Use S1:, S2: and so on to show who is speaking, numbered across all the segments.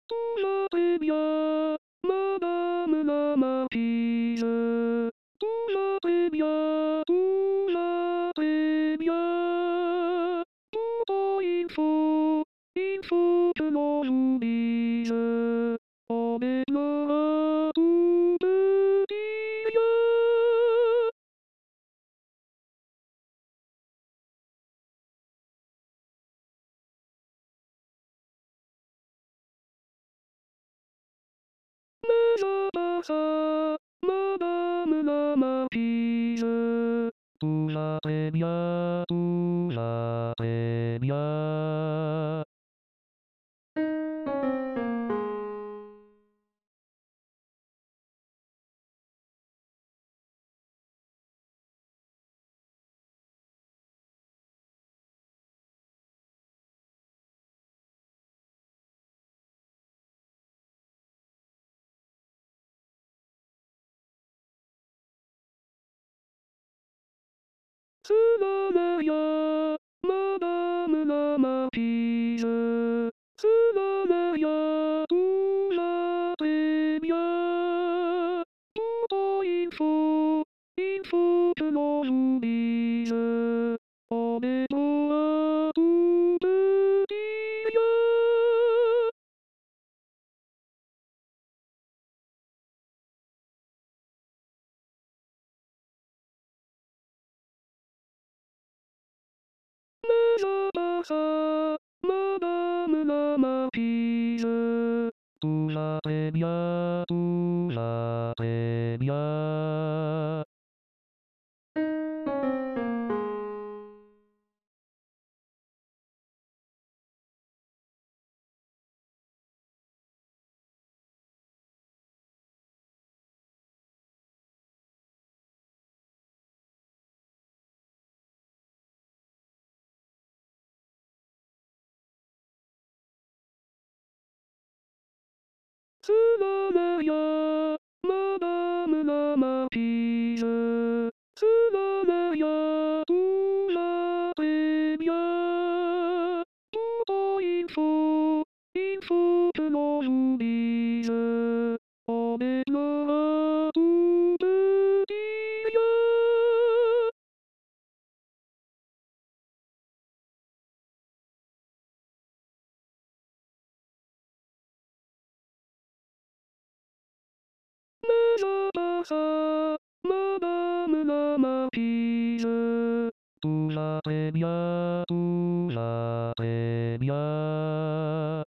S1: tout va très bien, Madame la marquise. Tout va très bien, tout va très bien. Pourtant il faut que l'on l'oublie. Avec le tout petit vieux. Mais à part ça, Madame la marquise, tout va très bien, tout va très bien. Cela n'est rien, Madame la marquise. Cela n'est rien, tout va très bien. Pourtant il faut que l'on l'oublie. En étant un tout petit vieux. Mais à part ça, Madame la marquise, tout va très bien, tout va très bien. Cela n'est rien, Madame la marquise. Cela n'est rien, tout va très bien. Pourtant il faut que l'on l'oublie. En étant un tout petit vieux. Mais à part ça, Madame la marquise, tout va très bien, tout va très bien.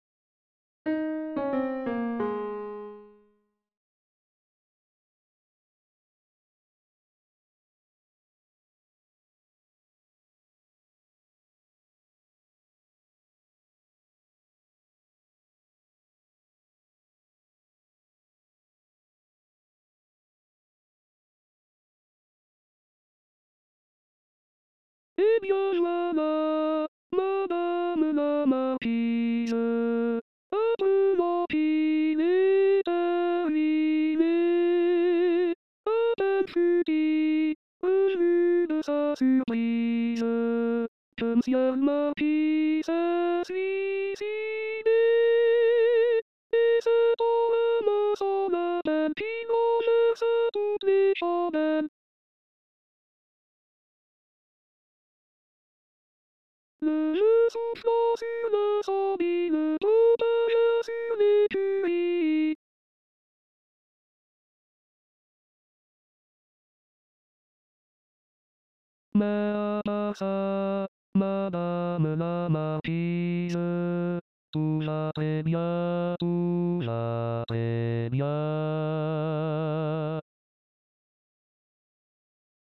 S1: Eh bien voilà, Madame la marquise, apprenant qu'il est terminé, à peine fut-il revenu de sa surprise, que Monsieur le Marquis s'est suicidé, et c'est en ramassant la peine qu'il renversa toutes les chandelles. Le jeu soufflant sur le zombie, le propagea sur l'écurie. Mais à part ça, Madame la marquise, tout va très bien, tout va très bien.